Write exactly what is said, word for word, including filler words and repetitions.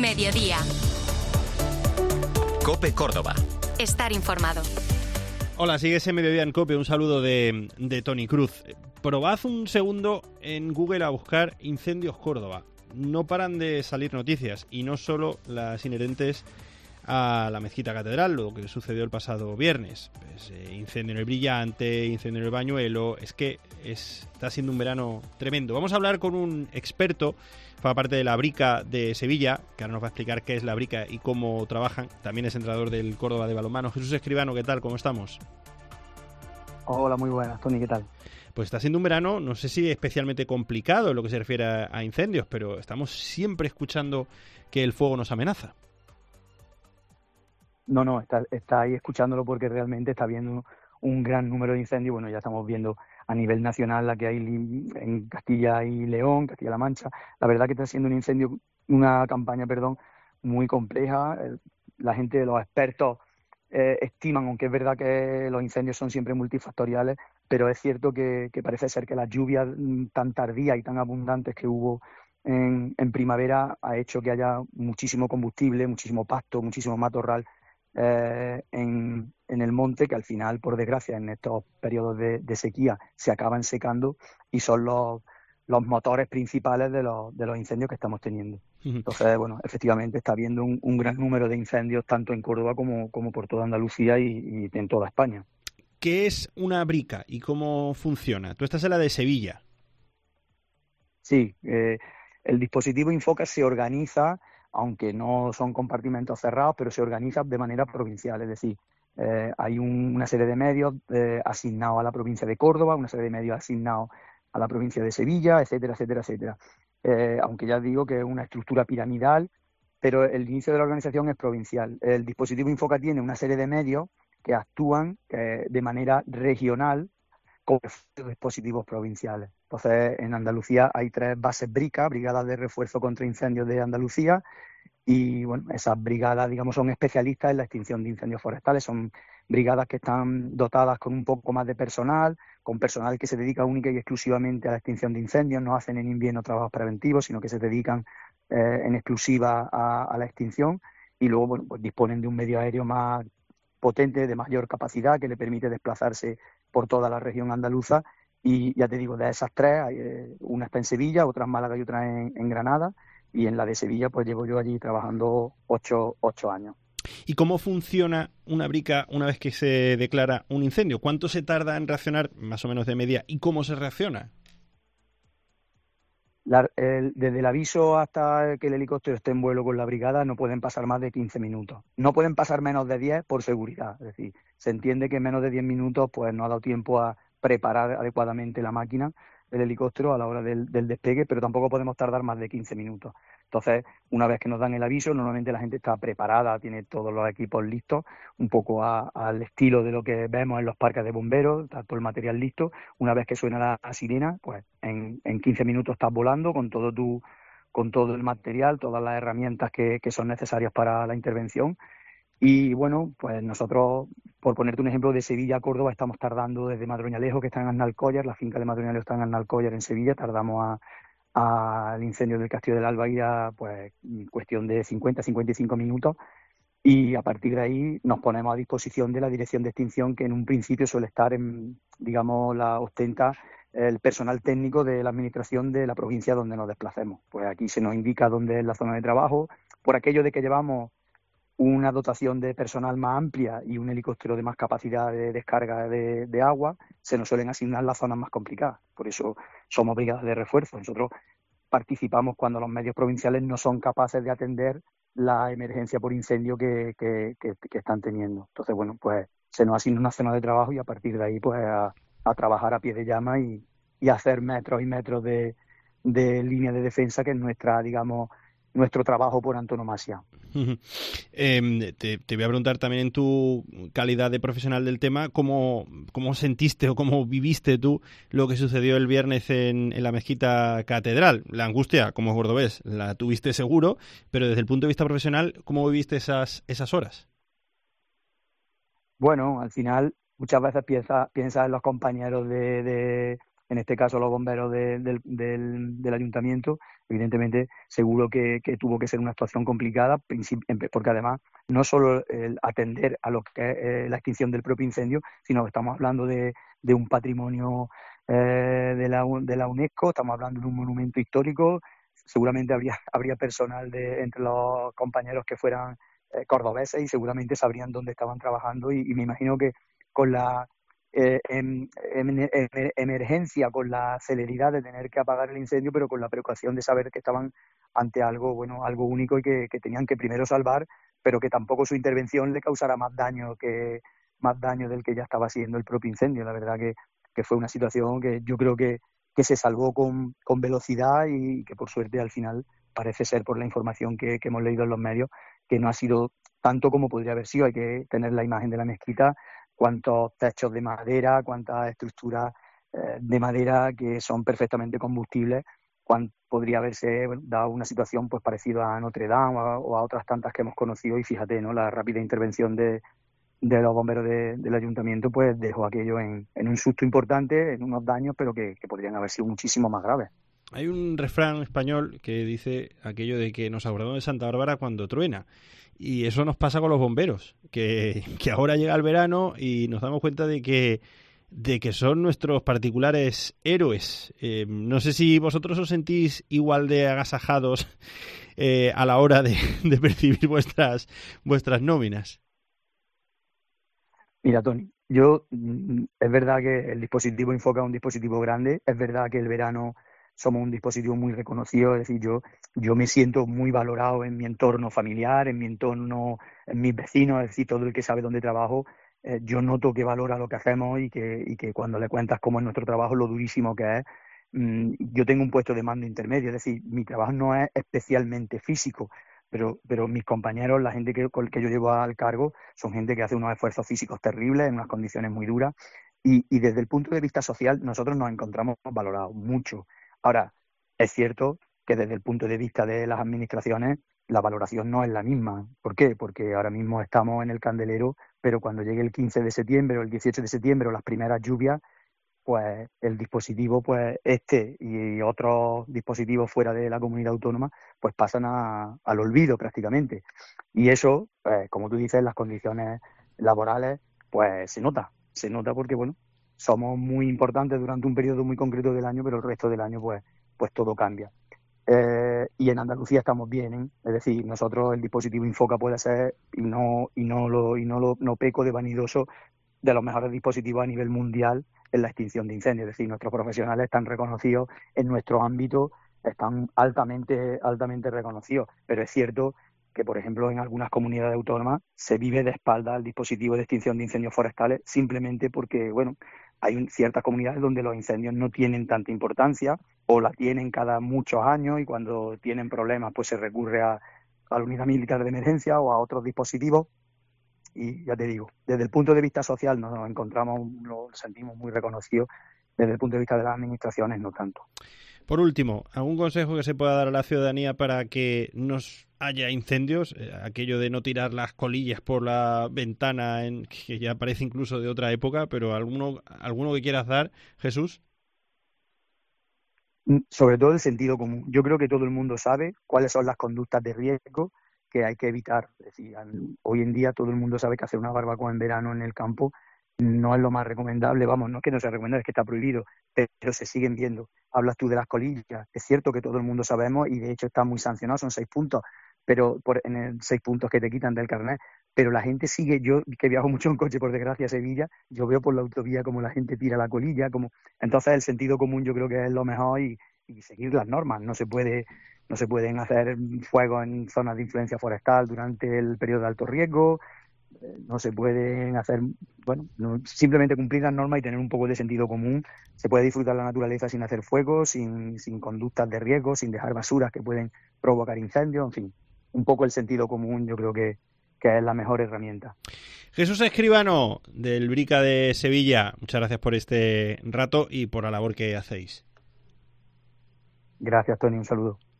Mediodía. COPE Córdoba. Estar informado. Hola, sigue ese Mediodía en COPE. Un saludo de, de Tony Cruz. Probad un segundo en Google a buscar Incendios Córdoba. No paran de salir noticias, y no solo las inherentes a la Mezquita Catedral, lo que sucedió el pasado viernes. Pues, eh, incendio en el Brillante, incendio en el Bañuelo. Es que es, está siendo un verano tremendo. Vamos a hablar con un experto, forma parte de la Brica de Sevilla, que ahora nos va a explicar qué es la Brica y cómo trabajan. También es entrenador del Córdoba de balonmano. Jesús Escribano, ¿qué tal? ¿Cómo estamos? Hola, muy buenas, Tony, ¿qué tal? Pues está siendo un verano, no sé si especialmente complicado en lo que se refiere a, a incendios, pero estamos siempre escuchando que el fuego nos amenaza. No, no, está, está ahí escuchándolo porque realmente está habiendo un gran número de incendios. Bueno, ya estamos viendo a nivel nacional la que hay en Castilla y León, Castilla-La Mancha. La verdad que está siendo un incendio, una campaña, perdón, muy compleja. La gente, los expertos eh, estiman, aunque es verdad que los incendios son siempre multifactoriales, pero es cierto que, que parece ser que las lluvias tan tardías y tan abundantes que hubo en, en primavera ha hecho que haya muchísimo combustible, muchísimo pasto, muchísimo matorral Eh, en, en el monte, que al final, por desgracia, en estos periodos de, de sequía se acaban secando y son los, los motores principales de los, de los incendios que estamos teniendo. Entonces, bueno, efectivamente está habiendo un, un gran número de incendios tanto en Córdoba como, como por toda Andalucía y, y en toda España. ¿Qué es una brica y cómo funciona? Tú estás en la de Sevilla. Sí, eh, el dispositivo Infoca se organiza, aunque no son compartimentos cerrados, pero se organiza de manera provincial. Es decir, eh, hay un, una serie de medios eh, asignados a la provincia de Córdoba, una serie de medios asignados a la provincia de Sevilla, etcétera, etcétera, etcétera. Eh, aunque ya digo que es una estructura piramidal, pero el inicio de la organización es provincial. El dispositivo Infoca tiene una serie de medios que actúan eh, de manera regional con dispositivos provinciales. Entonces, en Andalucía hay tres bases BRICA, Brigadas de Refuerzo contra Incendios de Andalucía, y bueno, esas brigadas, digamos, son especialistas en la extinción de incendios forestales. Son brigadas que están dotadas con un poco más de personal, con personal que se dedica única y exclusivamente a la extinción de incendios. No hacen en invierno trabajos preventivos, sino que se dedican eh, en exclusiva a, a la extinción, y luego, bueno, pues disponen de un medio aéreo más potente, de mayor capacidad, que le permite desplazarse por toda la región andaluza. Y ya te digo, de esas tres, hay, eh, una está en Sevilla, otra en Málaga y otra en, en Granada, y en la de Sevilla pues llevo yo allí trabajando ocho, ocho años. ¿Y cómo funciona una brica una vez que se declara un incendio? ¿Cuánto se tarda en reaccionar, más o menos de media, y cómo se reacciona? La, el, desde el aviso hasta que el helicóptero esté en vuelo con la brigada no pueden pasar más de quince minutos. No pueden pasar menos de diez por seguridad. Es decir, se entiende que en menos de diez minutos pues no ha dado tiempo a preparar adecuadamente la máquina, el helicóptero, a la hora del, del despegue, pero tampoco podemos tardar más de quince minutos. Entonces, una vez que nos dan el aviso, normalmente la gente está preparada, tiene todos los equipos listos, un poco a, al estilo de lo que vemos en los parques de bomberos, está todo el material listo. Una vez que suena la, la sirena, pues en, en quince minutos estás volando con todo tu, con todo el material, todas las herramientas que, que son necesarias para la intervención. Y bueno, pues nosotros, por ponerte un ejemplo, de Sevilla a Córdoba estamos tardando desde Madroñalejo, que está en Arnalcollar, la finca de Madroñalejo está en Arnalcollar, en Sevilla, tardamos a al incendio del Castillo del Albaida, pues cuestión de cincuenta a cincuenta y cinco minutos, y a partir de ahí nos ponemos a disposición de la dirección de extinción, que en un principio suele estar en, digamos, la ostenta el personal técnico de la administración de la provincia donde nos desplacemos. Pues aquí se nos indica dónde es la zona de trabajo, por aquello de que llevamos una dotación de personal más amplia y un helicóptero de más capacidad de descarga de, de agua, se nos suelen asignar las zonas más complicadas. Por eso somos brigadas de refuerzo. Nosotros participamos cuando los medios provinciales no son capaces de atender la emergencia por incendio que, que, que, que están teniendo. Entonces, bueno, pues se nos asigna una zona de trabajo y a partir de ahí pues a, a trabajar a pie de llama y, y a hacer metros y metros de, de línea de defensa, que es nuestra, digamos, nuestro trabajo por antonomasia. eh, te, te voy a preguntar también, en tu calidad de profesional del tema, ¿cómo, cómo sentiste o cómo viviste tú lo que sucedió el viernes en, en la Mezquita Catedral? La angustia, como cordobés, la tuviste seguro, pero desde el punto de vista profesional, ¿cómo viviste esas, esas horas? Bueno, al final muchas veces piensas piensa en los compañeros de, de, en este caso los bomberos de, del, del, del ayuntamiento, evidentemente seguro que, que tuvo que ser una actuación complicada, porque además no solo el atender a lo que es eh, la extinción del propio incendio, sino que estamos hablando de, de un patrimonio eh, de, la, de la UNESCO, estamos hablando de un monumento histórico, seguramente habría, habría personal de, entre los compañeros que fueran eh, cordobeses y seguramente sabrían dónde estaban trabajando y, y me imagino que con la eh, em, em, em, emergencia, con la celeridad de tener que apagar el incendio, pero con la preocupación de saber que estaban ante algo, bueno, algo único y que, que tenían que primero salvar, pero que tampoco su intervención le causara más daño que más daño del que ya estaba haciendo el propio incendio. La verdad que, que fue una situación que yo creo que, que se salvó con, con velocidad y que por suerte al final parece ser, por la información que, que hemos leído en los medios, que no ha sido tanto como podría haber sido. Hay que tener la imagen de la mezquita, cuántos techos de madera, cuántas estructuras eh, de madera que son perfectamente combustibles, cuán podría haberse bueno, dado una situación pues parecida a Notre Dame o a, o a otras tantas que hemos conocido y fíjate, ¿no? La rápida intervención de, de los bomberos de, del ayuntamiento pues dejó aquello en, en un susto importante, en unos daños, pero que, que podrían haber sido muchísimo más graves. Hay un refrán español que dice aquello de que nos acordamos de Santa Bárbara cuando truena. Y eso nos pasa con los bomberos, que, que ahora llega el verano y nos damos cuenta de que, de que son nuestros particulares héroes. Eh, no sé si vosotros os sentís igual de agasajados eh, a la hora de, de percibir vuestras, vuestras nóminas. Mira, Tony, yo es verdad que el dispositivo Infoca es un dispositivo grande, es verdad que el verano somos un dispositivo muy reconocido, es decir, yo, yo me siento muy valorado en mi entorno familiar, en mi entorno, en mis vecinos, es decir, todo el que sabe dónde trabajo, eh, yo noto que valora lo que hacemos y que, y que cuando le cuentas cómo es nuestro trabajo, lo durísimo que es. Mm, yo tengo un puesto de mando intermedio, es decir, mi trabajo no es especialmente físico, pero, pero mis compañeros, la gente que, que yo llevo al cargo, son gente que hace unos esfuerzos físicos terribles, en unas condiciones muy duras, y, y desde el punto de vista social nosotros nos encontramos valorados mucho. Ahora, es cierto que desde el punto de vista de las administraciones la valoración no es la misma. ¿Por qué? Porque ahora mismo estamos en el candelero, pero cuando llegue el quince de septiembre o el dieciocho de septiembre o las primeras lluvias, pues el dispositivo, pues este y otros dispositivos fuera de la comunidad autónoma, pues pasan a, al olvido prácticamente. Y eso, pues, como tú dices, las condiciones laborales, pues se nota, se nota porque, bueno, somos muy importantes durante un periodo muy concreto del año, pero el resto del año, pues, pues todo cambia. Eh, y en Andalucía estamos bien, ¿eh? Es decir, nosotros el dispositivo Infoca puede ser, y no, y no lo, y no lo, no peco de vanidoso, de los mejores dispositivos a nivel mundial en la extinción de incendios. Es decir, nuestros profesionales están reconocidos en nuestro ámbito, están altamente, altamente reconocidos. Pero es cierto que, por ejemplo, en algunas comunidades autónomas se vive de espalda al dispositivo de extinción de incendios forestales simplemente porque, bueno, hay un, ciertas comunidades donde los incendios no tienen tanta importancia o la tienen cada muchos años y cuando tienen problemas pues se recurre a, a la unidad militar de emergencia o a otros dispositivos. Y ya te digo, desde el punto de vista social nos encontramos, lo sentimos muy reconocidos, desde el punto de vista de las administraciones no tanto. Por último, ¿algún consejo que se pueda dar a la ciudadanía para que no haya incendios? Eh, aquello de no tirar las colillas por la ventana, en, que ya parece incluso de otra época, pero ¿alguno, alguno que quieras dar, Jesús? Sobre todo el sentido común. Yo creo que todo el mundo sabe cuáles son las conductas de riesgo que hay que evitar. Es decir, hoy en día todo el mundo sabe que hacer una barbacoa en verano en el campo no es lo más recomendable. Vamos, no es que no sea recomendable, es que está prohibido, pero se siguen viendo. Hablas tú de las colillas. Es cierto que todo el mundo sabemos y de hecho está muy sancionado, son seis puntos, pero por, en el seis puntos que te quitan del carnet. Pero la gente sigue, yo que viajo mucho en coche por desgracia a Sevilla, yo veo por la autovía como la gente tira la colilla, como entonces el sentido común yo creo que es lo mejor y, y seguir las normas. No se puede No se pueden hacer fuegos en zonas de influencia forestal durante el periodo de alto riesgo, no se pueden hacer, bueno, no, simplemente cumplir las normas y tener un poco de sentido común. Se puede disfrutar la naturaleza sin hacer fuego, sin, sin conductas de riesgo, sin dejar basuras que pueden provocar incendios, en fin, un poco el sentido común yo creo que, que es la mejor herramienta. Jesús Escribano, del Brica de Sevilla, muchas gracias por este rato y por la labor que hacéis. Gracias, Tony, un saludo.